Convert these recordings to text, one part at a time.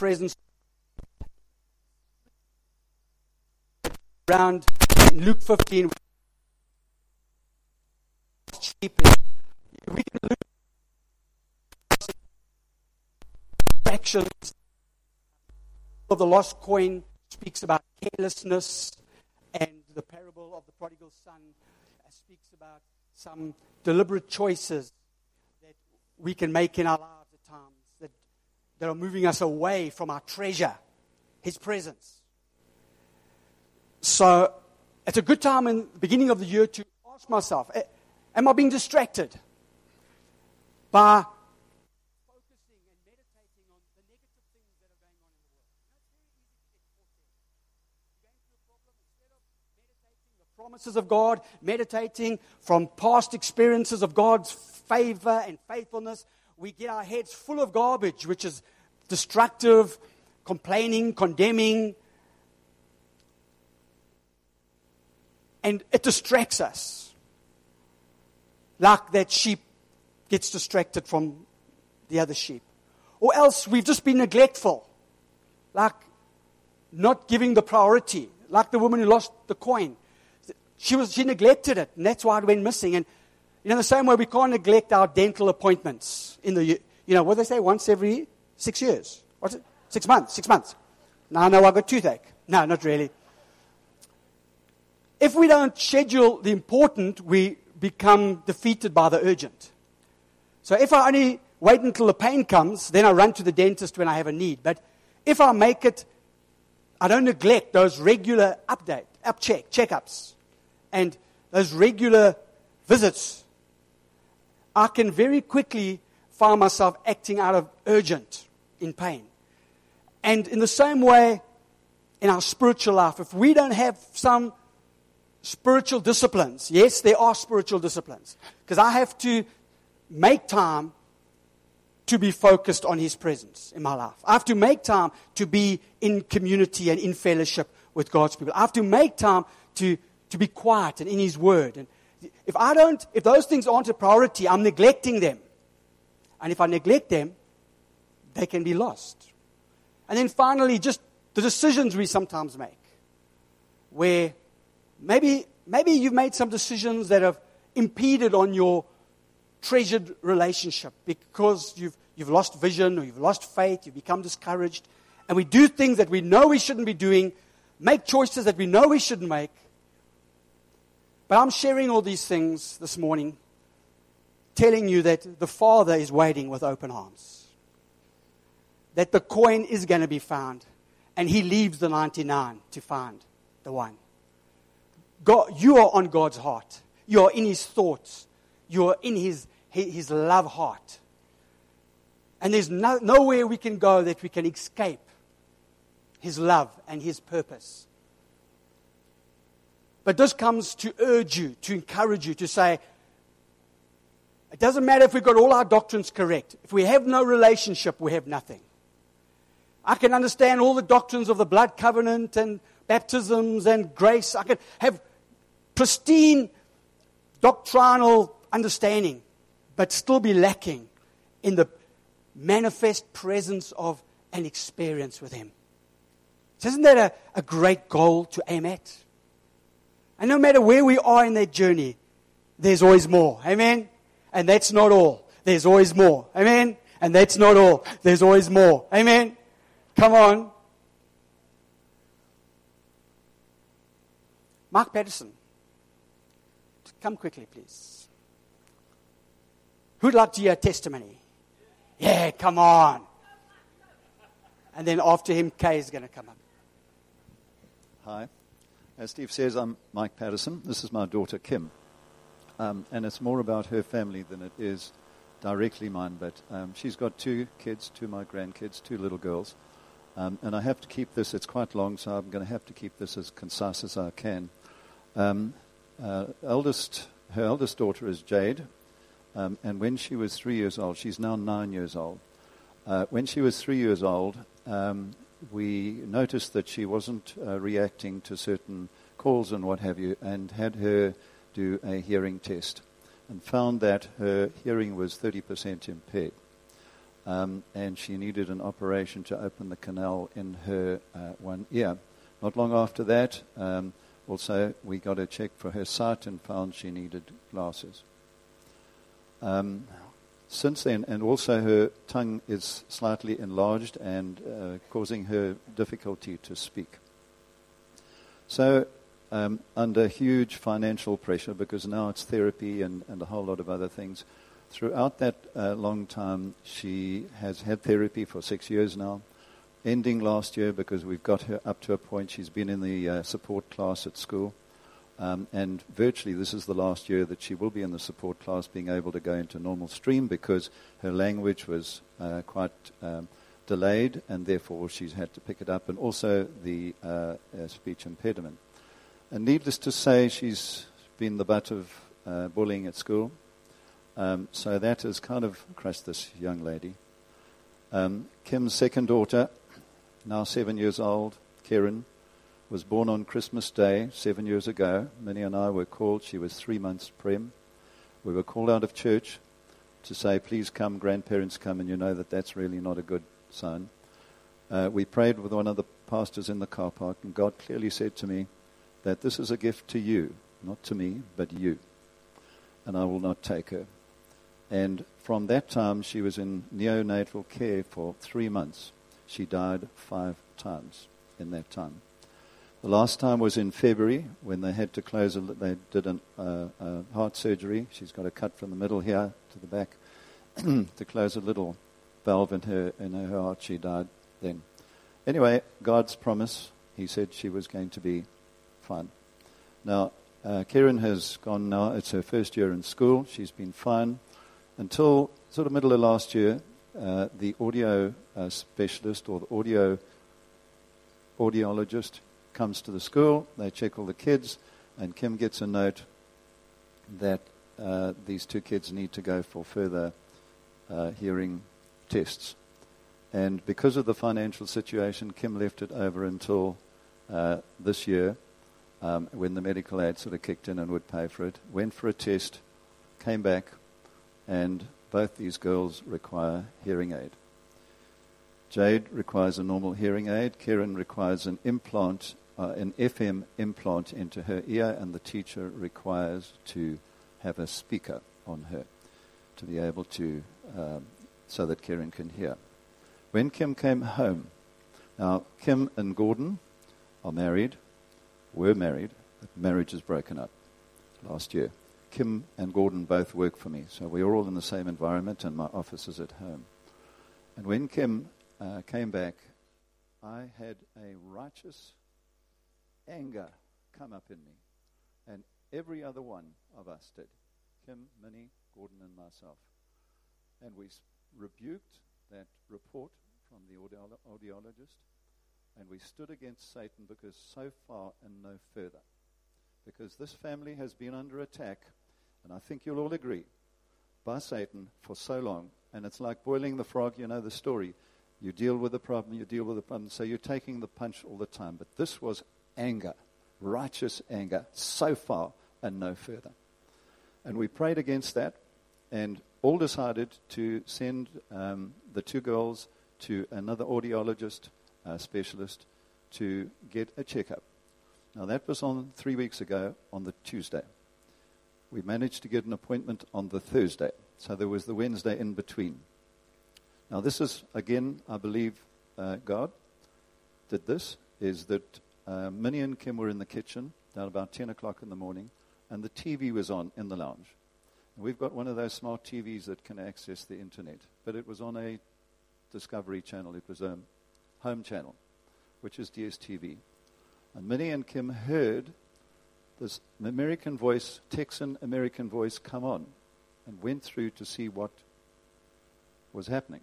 presence. Around in Luke 15, sheep, we can lose actions. Of the lost coin speaks about carelessness, and the parable of the prodigal son speaks about some deliberate choices that we can make in our lives at times that are moving us away from our treasure, His presence. So it's a good time in the beginning of the year to ask myself, am I being distracted by focusing and meditating on the negative things that are going on in the world? It's very easy to get caught there. You're going through a problem, instead of meditating the promises of God, meditating from past experiences of God's favor and faithfulness, we get our heads full of garbage, which is destructive, complaining, condemning, and it distracts us. Like that sheep gets distracted from the other sheep. Or else we've just been neglectful. Like not giving the priority. Like the woman who lost the coin. She neglected it, and that's why it went missing. And the same way we can't neglect our dental appointments in the, what they say, once every 6 years. What's it? 6 months. 6 months. No, I got toothache. No, not really. If we don't schedule the important, we become defeated by the urgent. So if I only wait until the pain comes, then I run to the dentist when I have a need. But if I make it, I don't neglect those regular checkups and those regular visits, I can very quickly find myself acting out of urgent in pain. And in the same way, in our spiritual life, if we don't have some spiritual disciplines. Yes, there are spiritual disciplines. Because I have to make time to be focused on His presence in my life. I have to make time to be in community and in fellowship with God's people. I have to make time to be quiet and in His Word. And if those things aren't a priority, I'm neglecting them. And if I neglect them, they can be lost. And then finally, just the decisions we sometimes make. Where Maybe you've made some decisions that have impeded on your treasured relationship because you've lost vision or you've lost faith, you've become discouraged. And we do things that we know we shouldn't be doing, make choices that we know we shouldn't make. But I'm sharing all these things this morning, telling you that the Father is waiting with open arms. That the coin is going to be found, and He leaves the 99 to find the one. God, you are on God's heart. You are in His thoughts. You are in His love heart. And there's nowhere we can go that we can escape His love and His purpose. But this comes to urge you, to encourage you, to say, it doesn't matter if we've got all our doctrines correct. If we have no relationship, we have nothing. I can understand all the doctrines of the blood covenant and baptisms and grace. I can have pristine doctrinal understanding, but still be lacking in the manifest presence of an experience with Him. Isn't that a great goal to aim at? And no matter where we are in that journey, there's always more. Amen? And that's not all. There's always more. Amen? And that's not all. There's always more. Amen? Come on. Mark Patterson. Come quickly, please. Who'd like to hear a testimony? Yeah, come on. And then after him, Kay is going to come up. Hi. As Steve says, I'm Mike Patterson. This is my daughter, Kim. And it's more about her family than it is directly mine. But she's got 2 kids, 2 of my grandkids, 2 little girls. And I have to keep this, it's quite long, so I'm going to have to keep this as concise as I can. Her eldest daughter is Jade, and when she was 3 years old, she's now 9 years old. When she was 3 years old, we noticed that she wasn't reacting to certain calls and what have you, and had her do a hearing test, and found that her hearing was 30% impaired. and she needed an operation to open the canal in her one ear. Not long after that, also we got a check for her sight and found she needed glasses. Since then, and also her tongue is slightly enlarged and causing her difficulty to speak. So, under huge financial pressure, because now it's therapy and a whole lot of other things, throughout that long time, she has had therapy for 6 years now, ending last year because we've got her up to a point. She's been in the support class at school. And virtually this is the last year that she will be in the support class, being able to go into normal stream because her language was quite delayed, and therefore she's had to pick it up, and also the speech impediment. And needless to say, she's been the butt of bullying at school. So that has kind of crushed this young lady. Kim's second daughter, now 7 years old, Karen, was born on Christmas Day 7 years ago. Minnie and I were called. She was 3 months prem. We were called out of church to say, please come, grandparents come, and you know that that's really not a good sign. We prayed with one of the pastors in the car park, and God clearly said to me that this is a gift to you, not to me, but you, and I will not take her. And from that time, she was in neonatal care for 3 months. She died 5 times in that time. The last time was in February when they had to close. They did a heart surgery. She's got a cut from the middle here to the back to close a little valve in her heart. She died then. Anyway, God's promise. He said she was going to be fine. Now, Karen has gone now. It's her first year in school. She's been fine until sort of middle of last year. The audio specialist or the audiologist comes to the school, they check all the kids, and Kim gets a note that these 2 kids need to go for further hearing tests. And because of the financial situation, Kim left it over until this year when the medical aid sort of kicked in and would pay for it, went for a test, came back, and both these girls require hearing aid. Jade requires a normal hearing aid. Karen requires an implant, an FM implant into her ear, and the teacher requires to have a speaker on her to be able to, so that Karen can hear. When Kim came home, now Kim and Gordon are married, were married, but marriage is broken up last year. Kim and Gordon both work for me, so we're all in the same environment, and my office is at home. And when Kim came back, I had a righteous anger come up in me, and every other one of us did. Kim, Minnie, Gordon, and myself. And we rebuked that report from the audiologist, and we stood against Satan, because so far and no further. Because this family has been under attack, and I think you'll all agree, by Satan for so long. And it's like boiling the frog, you know the story. You deal with the problem, you deal with the problem. So you're taking the punch all the time. But this was anger, righteous anger, so far and no further. And we prayed against that, and all decided to send the 2 girls to another audiologist specialist to get a checkup. Now that was on 3 weeks ago on the Tuesday. We managed to get an appointment on the Thursday. So there was the Wednesday in between. Now this is, again, I believe God did this, is that Minnie and Kim were in the kitchen down about 10 o'clock in the morning, and the TV was on in the lounge. And we've got one of those smart TVs that can access the internet, but it was on a Discovery channel. It was a home channel, which is DSTV. And Minnie and Kim heard this American voice, Texan American voice, come on, and went through to see what was happening.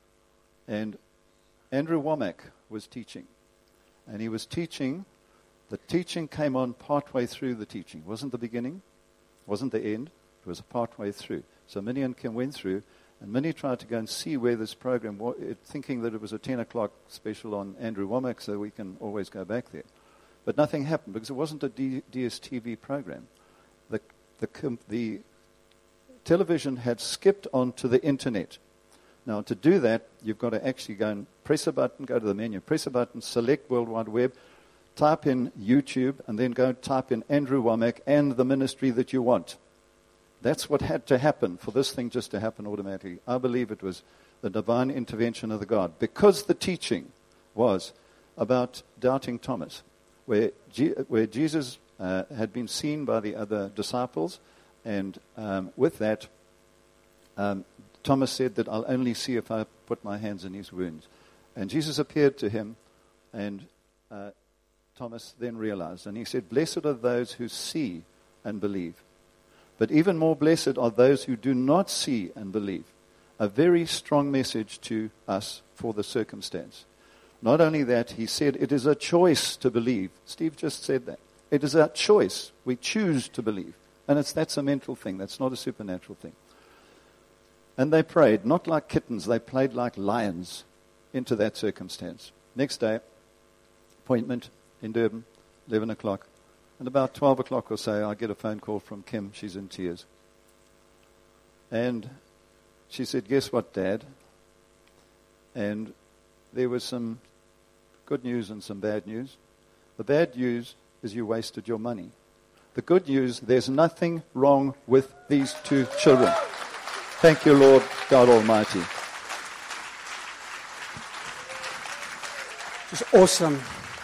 And Andrew Womack was teaching. And he was teaching. The teaching came on partway through the teaching. It wasn't the beginning. It wasn't the end. It was partway through. So Minnie and Kim went through, and Minnie tried to go and see where this program was, thinking that it was a 10 o'clock special on Andrew Womack, so we can always go back there. But nothing happened, because it wasn't a DSTV program. The television had skipped onto the internet. Now, to do that, you've got to actually go and press a button, go to the menu, press a button, select World Wide Web, type in YouTube, and then go type in Andrew Womack and the ministry that you want. That's what had to happen for this thing just to happen automatically. I believe it was the divine intervention of the God, because the teaching was about doubting Thomas, where Jesus had been seen by the other disciples, and with that, Thomas said that I'll only see if I put my hands in his wounds. And Jesus appeared to him, and Thomas then realized, and he said, blessed are those who see and believe. But even more blessed are those who do not see and believe. A very strong message to us for the circumstance. Not only that, he said it is a choice to believe. Steve just said that. It is a choice. We choose to believe. And that's a mental thing. That's not a supernatural thing. And they prayed, not like kittens. They played like lions into that circumstance. Next day, appointment in Durban, 11 o'clock. And about 12 o'clock or so, I get a phone call from Kim. She's in tears. And she said, guess what, Dad? And there was some good news and some bad news. The bad news is you wasted your money. The good news, there's nothing wrong with these two children. Thank you, Lord God Almighty. It's awesome.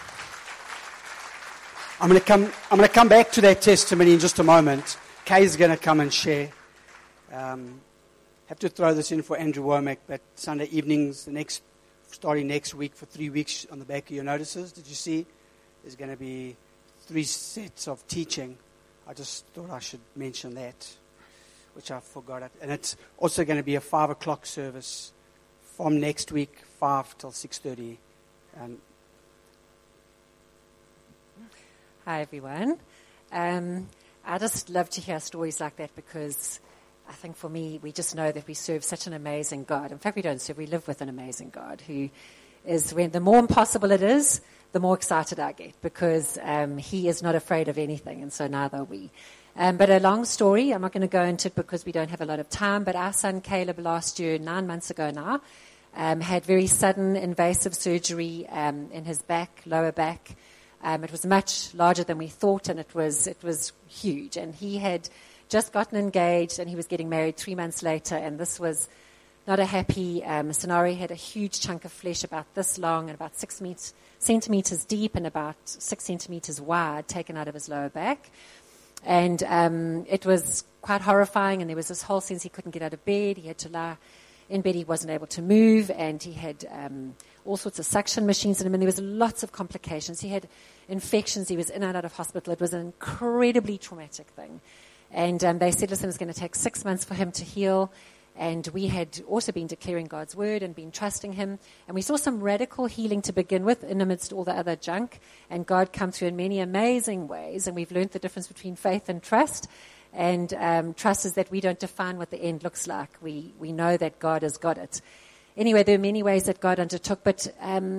I'm going to come back to that testimony in just a moment. Kay's going to come and share. Have to throw this in for Andrew Womack, but Sunday evenings, starting next week for 3 weeks on the back of your notices. Did you see? There's going to be 3 sets of teaching. I just thought I should mention that, which I forgot. And it's also going to be a 5 o'clock service from next week, 5 till 6:30. And hi, everyone. I just love to hear stories like that, because I think for me, we just know that we serve such an amazing God. In fact, we don't serve, we live with an amazing God who is, when the more impossible it is, the more excited I get, because he is not afraid of anything, and so neither are we. But a long story, I'm not going to go into it because we don't have a lot of time, but our son Caleb last year, 9 months ago now, had very sudden invasive surgery in his back, lower back. It was much larger than we thought, and it was huge. And he had just gotten engaged, and he was getting married 3 months later, and this was not a happy scenario. He had a huge chunk of flesh about this long and about 6 centimeters deep and about 6 centimeters wide taken out of his lower back. And it was quite horrifying, and there was this whole sense he couldn't get out of bed. He had to lie in bed. He wasn't able to move, and he had all sorts of suction machines in him, and there was lots of complications. He had infections. He was in and out of hospital. It was an incredibly traumatic thing. And they said, listen, it's going to take 6 months for him to heal. And we had also been declaring God's word and been trusting him. And we saw some radical healing to begin with in amidst all the other junk. And God come through in many amazing ways. And we've learned the difference between faith and trust. And trust is that we don't define what the end looks like. We know that God has got it. Anyway, there are many ways that God undertook. But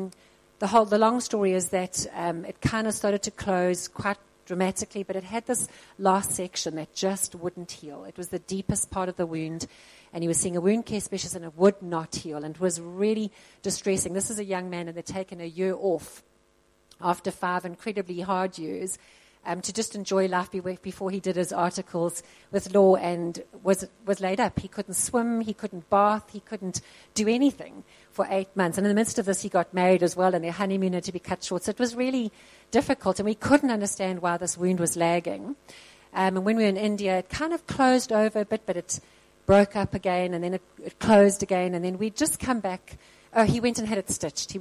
the long story is that it kind of started to close quite dramatically, but it had this last section that just wouldn't heal. It was the deepest part of the wound, and he was seeing a wound care specialist, and it would not heal, and it was really distressing. This is a young man, and they'd taken a year off after 5 incredibly hard years to just enjoy life before he did his articles with law, and was laid up. He couldn't swim, he couldn't bath, he couldn't do anything for 8 months. And in the midst of this, he got married as well, and their honeymoon had to be cut short. So it was really difficult, and we couldn't understand why this wound was lagging. And when we were in India, it kind of closed over a bit, but it broke up again, and then it closed again, and then we'd just come back. Oh, he went and had it stitched.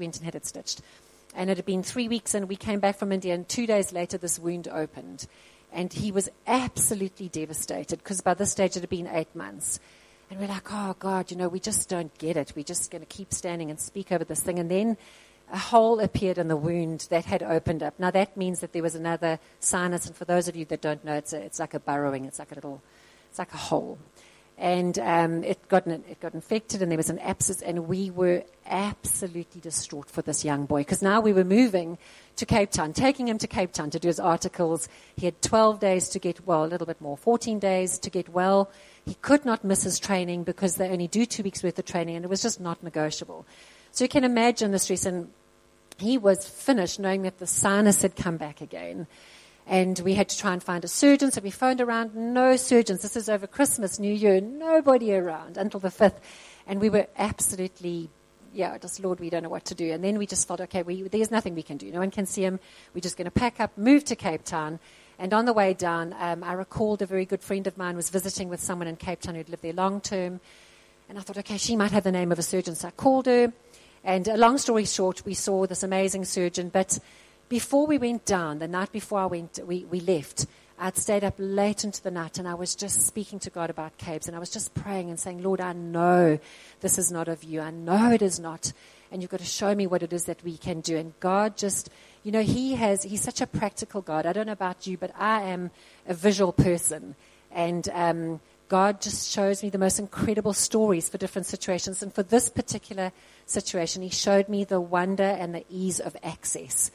And it had been 3 weeks, and we came back from India, and 2 days later, this wound opened. And he was absolutely devastated, because by this stage, it had been 8 months. And we're like, oh, God, we just don't get it. We're just going to keep standing and speak over this thing. And then a hole appeared in the wound that had opened up. Now, that means that there was another sinus. And for those of you that don't know, it's like a burrowing. It's like a hole. And it got infected, and there was an abscess, and we were absolutely distraught for this young boy, because now we were moving to Cape Town, taking him to Cape Town to do his articles. He had 12 days to get well, a little bit more, 14 days to get well. He could not miss his training because they only do 2 weeks worth of training, and it was just not negotiable. So you can imagine the stress, and he was finished knowing that the sinus had come back again. And we had to try and find a surgeon, so we phoned around, no surgeons. This is over Christmas, New Year, nobody around until the 5th. And we were absolutely, just, Lord, we don't know what to do. And then we just thought, okay, there's nothing we can do. No one can see him. We're just going to pack up, move to Cape Town. And on the way down, I recalled a very good friend of mine was visiting with someone in Cape Town who'd lived there long term. And I thought, okay, she might have the name of a surgeon. So I called her. And long story short, we saw this amazing surgeon, but before we went down, the night before we left, I'd stayed up late into the night, and I was just speaking to God about Cabes, and I was just praying and saying, Lord, I know this is not of you. I know it is not, and you've got to show me what it is that we can do. And God just, he's such a practical God. I don't know about you, but I am a visual person, and God just shows me the most incredible stories for different situations. And for this particular situation, he showed me the wonder and the ease of access.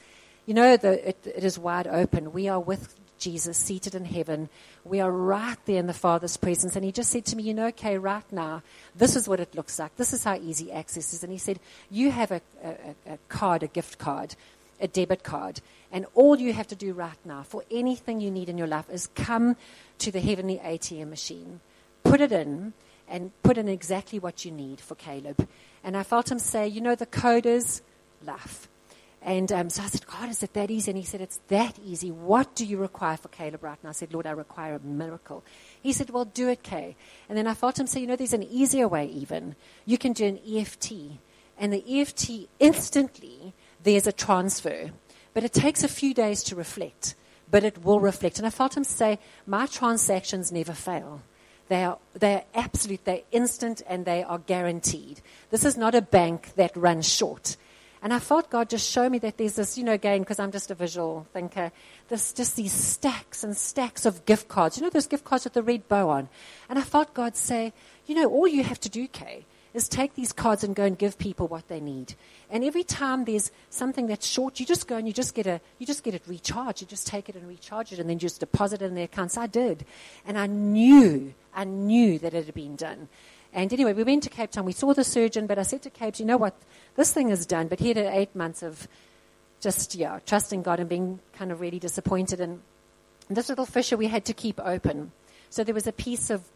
It is wide open. We are with Jesus seated in heaven. We are right there in the Father's presence. And he just said to me, okay, right now, this is what it looks like. This is how easy access is. And he said, you have a card, a gift card, a debit card. And all you have to do right now for anything you need in your life is come to the heavenly ATM machine, put it in, and put in exactly what you need for Caleb. And I felt him say, the code is life. And so I said, God, is it that easy? And he said, it's that easy. What do you require for Caleb right now? I said, Lord, I require a miracle. He said, well, do it, Kay. And then I felt him say, there's an easier way even. You can do an EFT. And the EFT, instantly, there's a transfer. But it takes a few days to reflect. But it will reflect. And I felt him say, my transactions never fail. They're absolute, they're instant, and they are guaranteed. This is not a bank that runs short. And I felt God just show me that there's this, again, because I'm just a visual thinker, there's just these stacks and stacks of gift cards. Those gift cards with the red bow on. And I felt God say, all you have to do, Kay, is take these cards and go and give people what they need. And every time there's something that's short, you just go and you just get it recharged. You just take it and recharge it, and then just deposit it in their accounts. I did. And I knew that it had been done. And anyway, we went to Cape Town. We saw the surgeon, but I said to Cape, you know what? This thing is done. But he had 8 months of just, trusting God and being kind of really disappointed. And this little fissure we had to keep open. So there was a piece of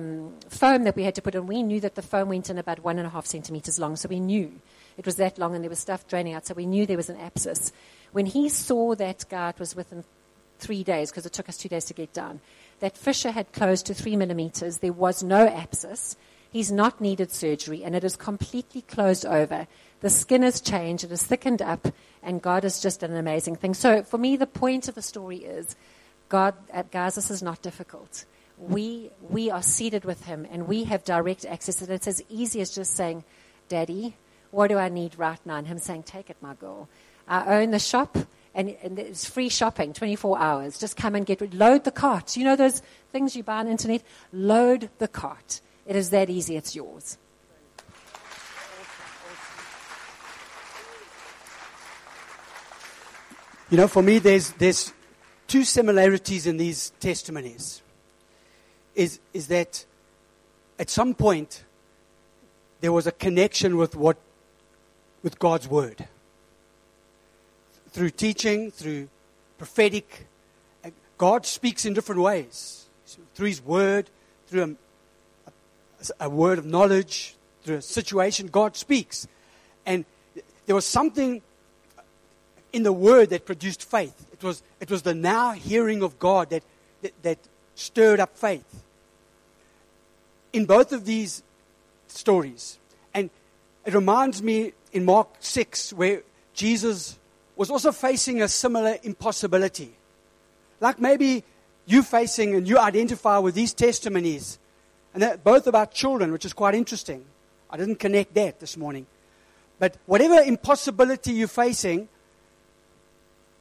foam that we had to put in. We knew that the foam went in about 1.5 centimeters long. So we knew it was that long, and there was stuff draining out. So we knew there was an abscess. When he saw that guy, it was within 3 days, because it took us 2 days to get down. That fissure had closed to 3 millimeters. There was no abscess. He's not needed surgery, and it is completely closed over. The skin has changed. It is thickened up, and God has just done an amazing thing. So for me, the point of the story is, God, guys, this is not difficult. We are seated with him, and we have direct access. And it's as easy as just saying, Daddy, what do I need right now? And him saying, take it, my girl. I own the shop, and it's free shopping, 24 hours. Just come and load the cart. Those things you buy on the internet? Load the cart. It is that easy. It's yours. For me, there's two similarities in these testimonies. Is that at some point there was a connection with God's word. Through teaching, through prophetic, God speaks in different ways. Through his word, through a word of knowledge, through a situation, God speaks. And there was something in the word that produced faith. It was the now hearing of God that stirred up faith. In both of these stories, and it reminds me in Mark 6, where Jesus was also facing a similar impossibility. Like maybe you facing and you identify with these testimonies. And they're both about children, which is quite interesting. I didn't connect that this morning. But whatever impossibility you're facing,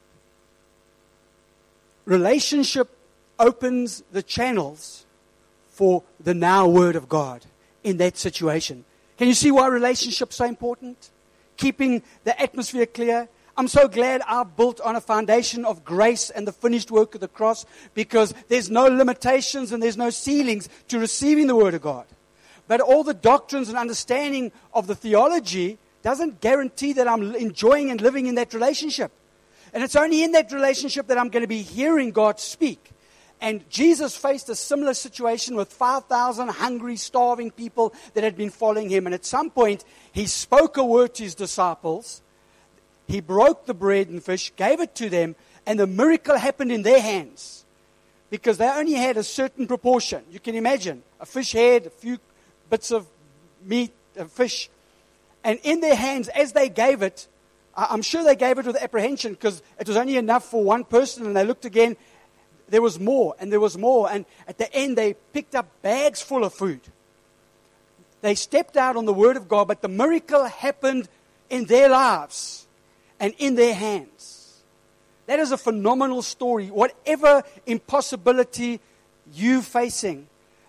relationship opens the channels for the now word of God in that situation. Can you see why relationships are so important? Keeping the atmosphere clear. I'm so glad I built on a foundation of grace and the finished work of the cross, because there's no limitations and there's no ceilings to receiving the word of God. But all the doctrines and understanding of the theology doesn't guarantee that I'm enjoying and living in that relationship. And it's only in that relationship that I'm going to be hearing God speak. And Jesus faced a similar situation with 5,000 hungry, starving people that had been following him. And at some point, he spoke a word to his disciples. He broke the bread and fish, gave it to them, and the miracle happened in their hands. Because they only had a certain proportion. You can imagine, a fish head, a few bits of meat, a fish. And in their hands, as they gave it, I'm sure they gave it with apprehension, because it was only enough for one person, and they looked again. There was more, and there was more. And at the end, they picked up bags full of food. They stepped out on the word of God, but the miracle happened in their lives and in their hands. That is a phenomenal story. Whatever impossibility you're facing,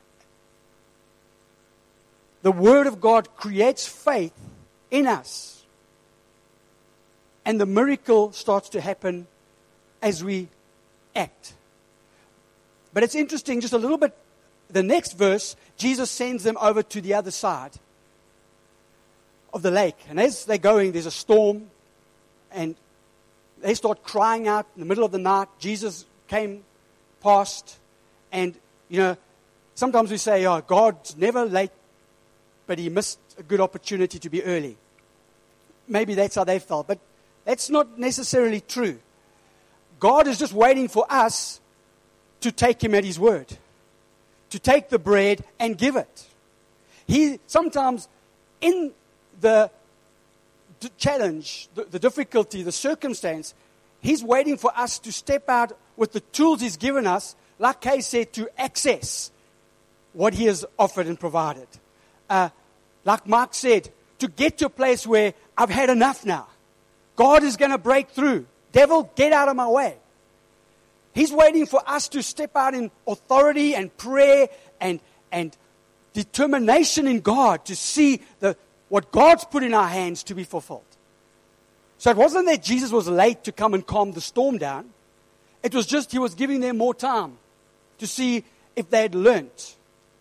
the word of God creates faith in us. And the miracle starts to happen as we act. But it's interesting, just a little bit, the next verse, Jesus sends them over to the other side of the lake. And as they're going, there's a storm, and they start crying out in the middle of the night. Jesus came past, and, sometimes we say, oh, God's never late, but he missed a good opportunity to be early. Maybe that's how they felt, but that's not necessarily true. God is just waiting for us to take him at his word, to take the bread and give it. He sometimes, in the challenge, the difficulty, the circumstance, he's waiting for us to step out with the tools he's given us, like Kay said, to access what he has offered and provided. Like Mark said, to get to a place where I've had enough now. God is going to break through. Devil, get out of my way. He's waiting for us to step out in authority and prayer and determination in God to see what God's put in our hands to be fulfilled. So it wasn't that Jesus was late to come and calm the storm down. It was just he was giving them more time to see if they had learnt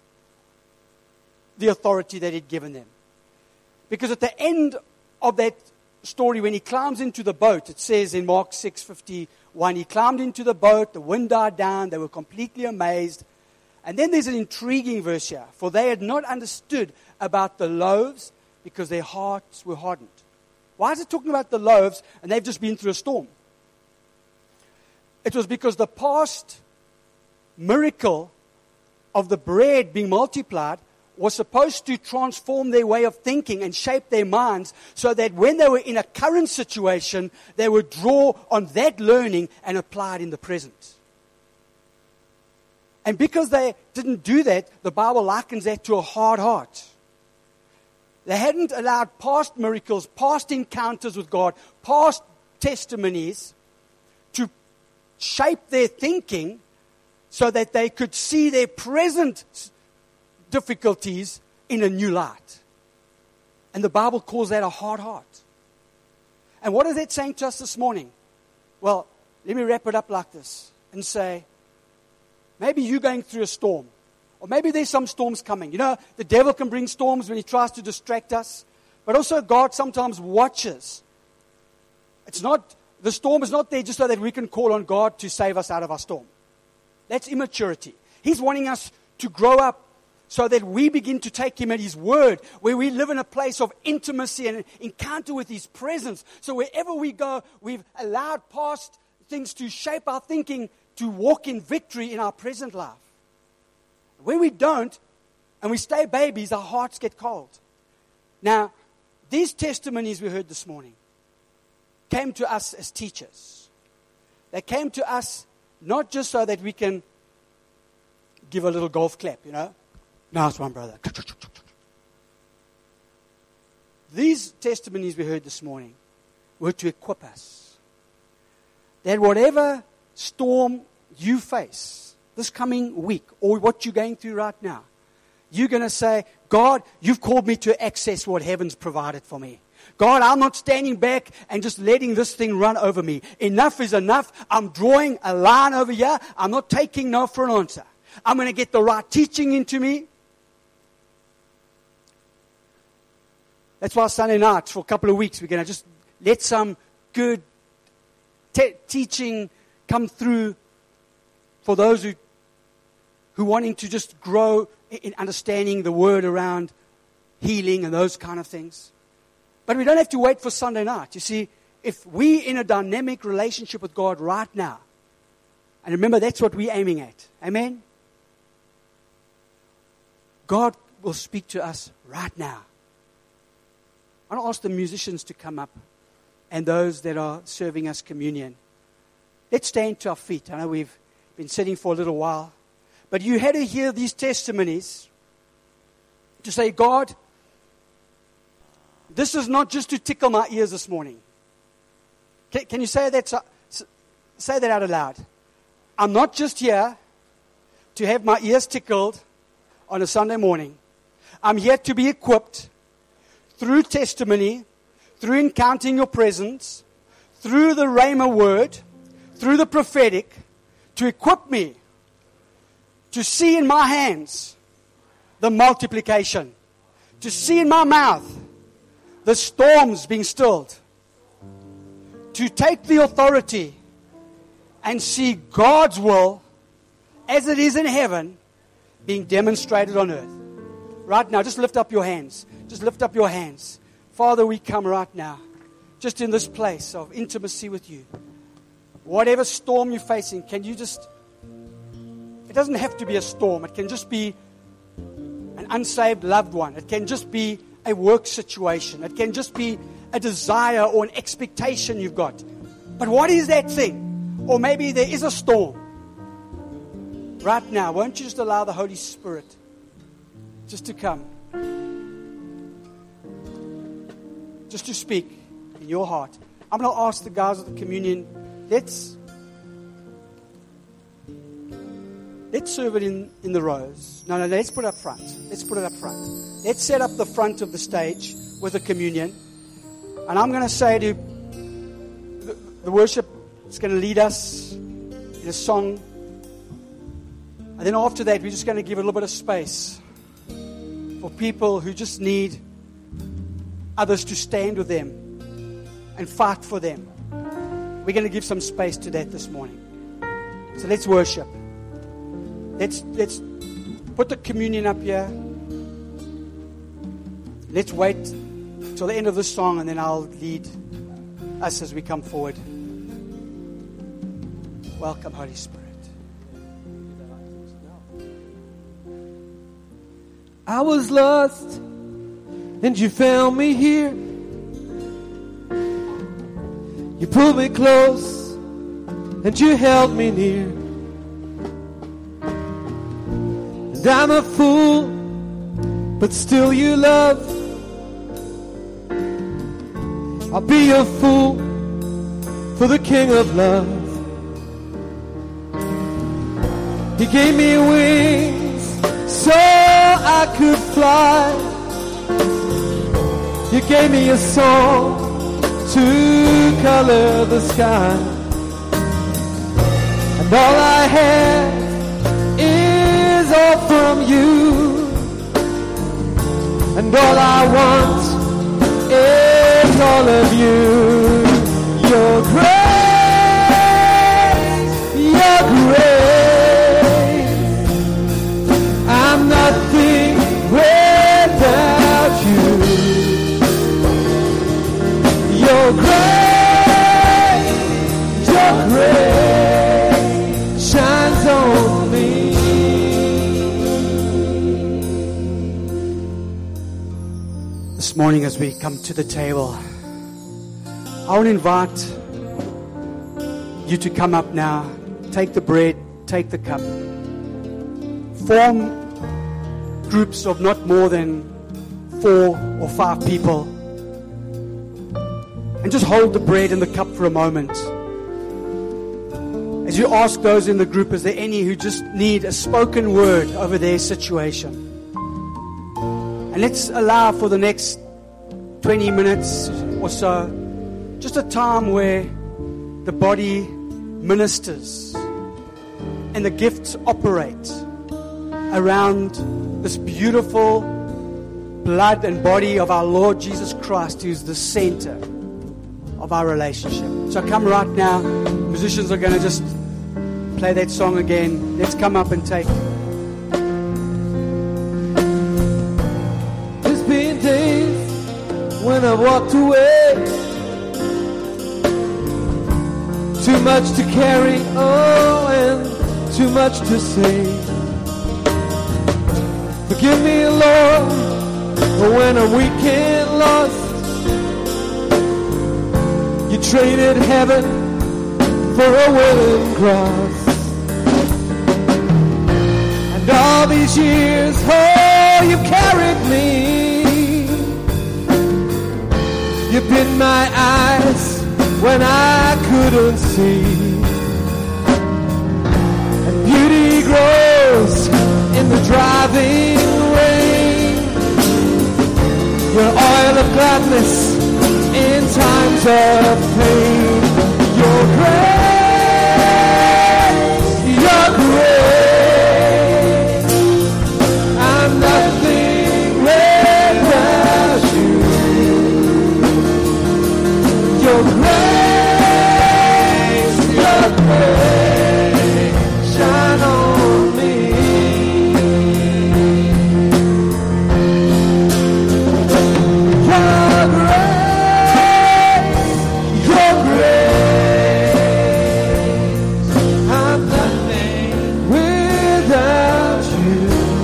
the authority that he'd given them. Because at the end of that story, when he climbs into the boat, it says in Mark 6:51, he climbed into the boat, the wind died down, they were completely amazed. And then there's an intriguing verse here. For they had not understood about the loaves because their hearts were hardened. Why is it talking about the loaves and they've just been through a storm? It was because the past miracle of the bread being multiplied was supposed to transform their way of thinking and shape their minds so that when they were in a current situation, they would draw on that learning and apply it in the present. And because they didn't do that, the Bible likens that to a hard heart. They hadn't allowed past miracles, past encounters with God, past testimonies to shape their thinking so that they could see their present difficulties in a new light. And the Bible calls that a hard heart. And what is that saying to us this morning? Well, let me wrap it up like this and say, maybe you're going through a storm. Or maybe there's some storms coming. The devil can bring storms when he tries to distract us. But also God sometimes watches. The storm is not there just so that we can call on God to save us out of our storm. That's immaturity. He's wanting us to grow up so that we begin to take him at his word, where we live in a place of intimacy and encounter with his presence. So wherever we go, we've allowed past things to shape our thinking to walk in victory in our present life. Where we don't, and we stay babies, our hearts get cold. Now, these testimonies we heard this morning came to us as teachers. They came to us not just so that we can give a little golf clap, Nice one, brother. These testimonies we heard this morning were to equip us. That whatever storm you face, this coming week, or what you're going through right now, you're going to say, God, you've called me to access what heaven's provided for me. God, I'm not standing back and just letting this thing run over me. Enough is enough. I'm drawing a line over here. I'm not taking no for an answer. I'm going to get the right teaching into me. That's why Sunday nights, for a couple of weeks, we're going to just let some good teaching come through for those who wanting to just grow in understanding the word around healing and those kind of things. But we don't have to wait for Sunday night. You see, if we're in a dynamic relationship with God right now, and remember, that's what we're aiming at. Amen? God will speak to us right now. I want to ask the musicians to come up and those that are serving us communion. Let's stand to our feet. I know we've been sitting for a little while. But you had to hear these testimonies to say, God, this is not just to tickle my ears this morning. Can you say that? Say that out loud. I'm not just here to have my ears tickled on a Sunday morning. I'm here to be equipped through testimony, through encountering your presence, through the Rhema word, through the prophetic, to equip me to see in my hands the multiplication, to see in my mouth the storms being stilled, to take the authority and see God's will as it is in heaven being demonstrated on earth. Right now, just lift up your hands. Just lift up your hands. Father, we come right now, just in this place of intimacy with you. Whatever storm you're facing, can you just, it doesn't have to be a storm. It can just be an unsaved loved one. It can just be a work situation. It can just be a desire or an expectation you've got. But what is that thing? Or maybe there is a storm. Right now, won't you just allow the Holy Spirit just to come? Just to speak in your heart. I'm going to ask the guys of the communion, let's serve it in the rows. No, let's put it up front. Let's put it up front. Let's set up the front of the stage with the communion. And I'm going to say to the worship is going to lead us in a song. And then after that, we're just going to give a little bit of space for people who just need others to stand with them and fight for them. We're going to give some space to that this morning. So let's worship. Let's put the communion up here. Let's wait till the end of the song, and then I'll lead us as we come forward. Welcome, Holy Spirit. I was lost, and you found me here. You pulled me close, and you held me near. And I'm a fool, but still you love. I'll be a fool for the King of Love. He gave me wings so I could fly. You gave me a song to color the sky. And all I have is all from you. And all I want is all of you. Your grace, your grace. I'm nothing without you. Your grace shines on me. This morning as we come to the table, I want to invite you to come up now. Take the bread, take the cup. Form groups of not more than 4 or 5 people. And just hold the bread and the cup for a moment. as you ask those in the group, is there any who just need a spoken word over their situation? And let's allow for the next 20 minutes or so, just a time where the body ministers and the gifts operate around this beautiful blood and body of our Lord Jesus Christ, who's the center of our relationship. So come right now. Musicians are going to just play that song again. Let's come up and take. There's been days when I've walked away, too much to carry, oh, and too much to say. Forgive me, Lord, for when I'm weak and lost. You traded heaven for a wooden cross. And all these years, oh, you carried me. You've been my eyes when I couldn't see. And beauty grows in the driving rain. Your oil of gladness in times of pain. Your grace, your grace. I'm nothing without you. Your grace, shine on me. Your grace, I'm nothing without you.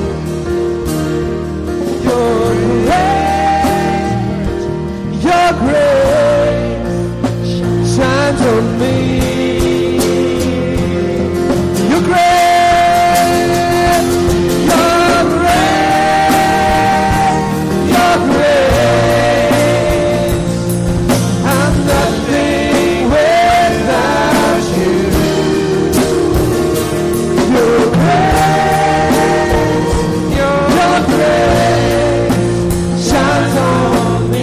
Your grace shines on me. Your grace, your grace. I'm nothing without you. Your grace shines on me.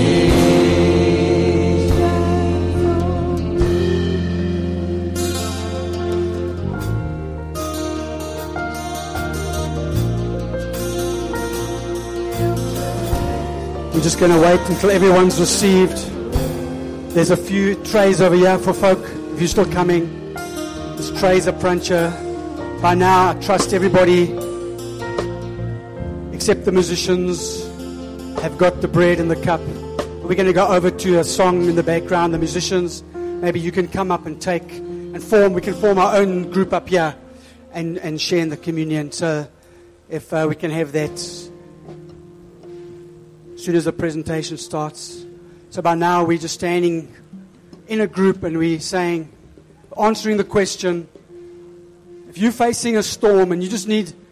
We're just going to wait until everyone's received. There's a few trays over here for folk, if you're still coming. There's trays up front here. By now, I trust everybody, except the musicians, have got the bread and the cup. We're going to go over to a song in the background. The musicians, maybe you can come up and take and form. We can form our own group up here and share in the communion. So if we can have that as soon as the presentation starts. So by now we're just standing in a group and we're saying, answering the question, if you're facing a storm and you just need